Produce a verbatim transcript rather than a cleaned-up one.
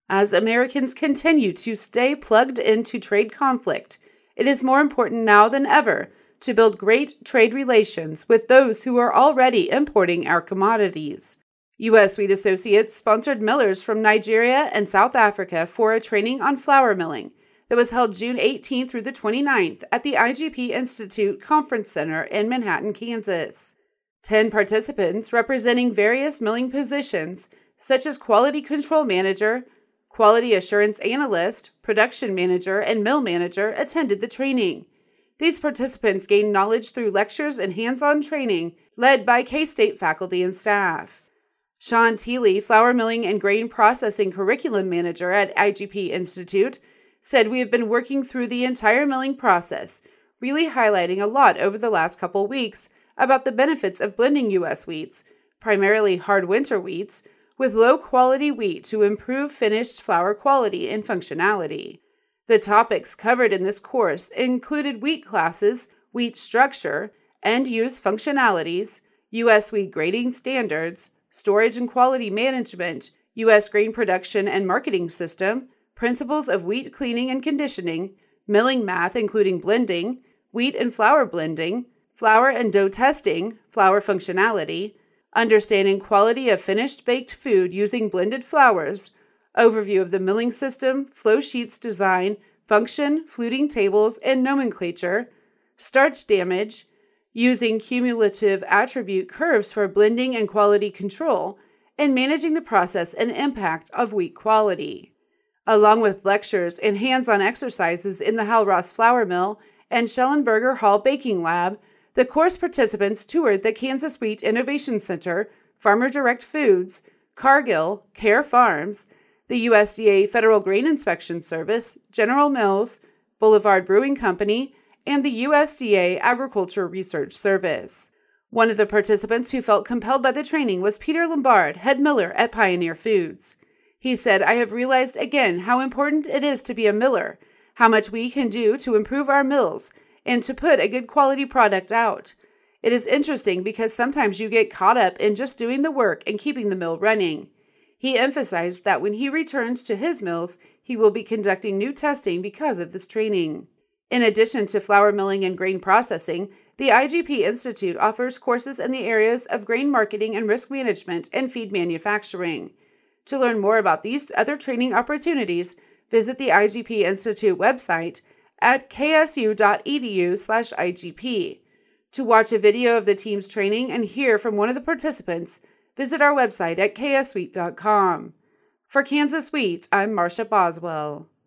As Americans continue to stay plugged into trade conflict, it is more important now than ever to build great trade relations with those who are already importing our commodities. U S Wheat Associates sponsored millers from Nigeria and South Africa for a training on flour milling that was held June eighteenth through the twenty-ninth at the I G P Institute Conference Center in Manhattan, Kansas. Ten participants representing various milling positions, such as quality control manager, quality assurance analyst, production manager, and mill manager, attended the training. These participants gained knowledge through lectures and hands-on training led by K-State faculty and staff. Sean Teeley, flour milling and grain processing curriculum manager at I G P Institute, said, "We have been working through the entire milling process, really highlighting a lot over the last couple weeks about the benefits of blending U S wheats, primarily hard winter wheats, with low-quality wheat to improve finished flour quality and functionality." The topics covered in this course included wheat classes, wheat structure, end-use functionalities, U S wheat grading standards, storage and quality management, U S grain production and marketing system, principles of wheat cleaning and conditioning, milling math including blending, wheat and flour blending, flour and dough testing, flour functionality, understanding quality of finished baked food using blended flours, overview of the milling system, flow sheets design, function, fluting tables, and nomenclature, starch damage, using cumulative attribute curves for blending and quality control, and managing the process and impact of wheat quality. Along with lectures and hands-on exercises in the Hal Ross Flour Mill and Schellenberger Hall Baking Lab, the course participants toured the Kansas Wheat Innovation Center, Farmer Direct Foods, Cargill, Care Farms, the U S D A Federal Grain Inspection Service, General Mills, Boulevard Brewing Company, and the U S D A Agriculture Research Service. One of the participants who felt compelled by the training was Peter Lombard, head miller at Pioneer Foods. He said, "I have realized again how important it is to be a miller, how much we can do to improve our mills, and to put a good quality product out. It is interesting because sometimes you get caught up in just doing the work and keeping the mill running." He emphasized that when he returns to his mills, he will be conducting new testing because of this training. In addition to flour milling and grain processing, the I G P Institute offers courses in the areas of grain marketing and risk management and feed manufacturing. To learn more about these other training opportunities, visit the I G P Institute website at ksu.edu slash IGP. To watch a video of the team's training and hear from one of the participants, visit our website at k s wheat dot com. For Kansas Wheat, I'm Marcia Boswell.